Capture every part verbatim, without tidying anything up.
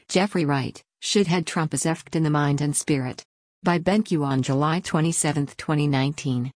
Jeffrey Wright, Shithead Trump is effed in the mind and spirit. By BenQ on July twenty-seventh, twenty nineteen.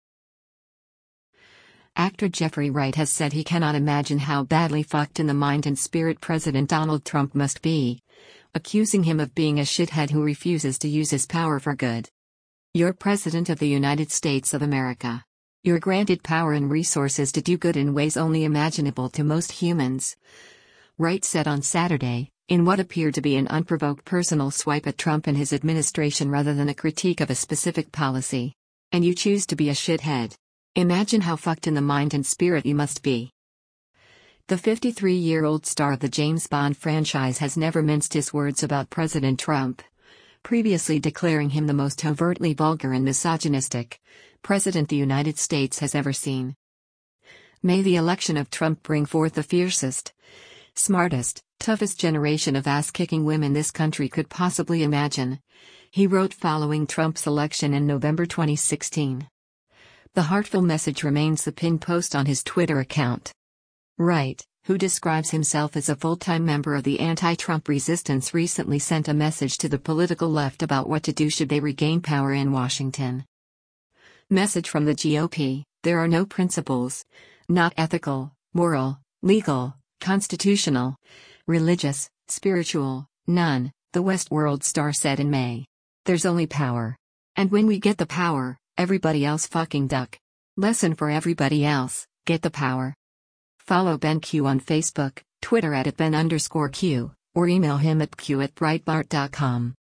Actor Jeffrey Wright has said he cannot imagine how badly fucked in the mind and spirit President Donald Trump must be, accusing him of being a shithead who refuses to use his power for good. "You're President of the United States of America. You're granted power and resources to do good in ways only imaginable to most humans," Wright said on Saturday, in what appeared to be an unprovoked personal swipe at Trump and his administration rather than a critique of a specific policy. "And you choose to be a shithead. Imagine how fucked in the mind and spirit you must be." The fifty-three-year-old star of the James Bond franchise has never minced his words about President Trump, previously declaring him the most overtly vulgar and misogynistic president the United States has ever seen. "May the election of Trump bring forth the fiercest, smartest, toughest generation of ass-kicking women this country could possibly imagine," he wrote following Trump's election in November twenty sixteen. The heartfelt message remains the pinned post on his Twitter account. Wright, who describes himself as a full-time member of the anti-Trump resistance, recently sent a message to the political left about what to do should they regain power in Washington. Message from the G O P: "There are no principles, not ethical, moral, legal, constitutional, religious, spiritual, none," the Westworld star said in May. "There's only power. And when we get the power, everybody else fucking duck. Lesson for everybody else: get the power." Follow BenQ on Facebook, Twitter at Ben underscore Q, or email him at q at breitbart dot com.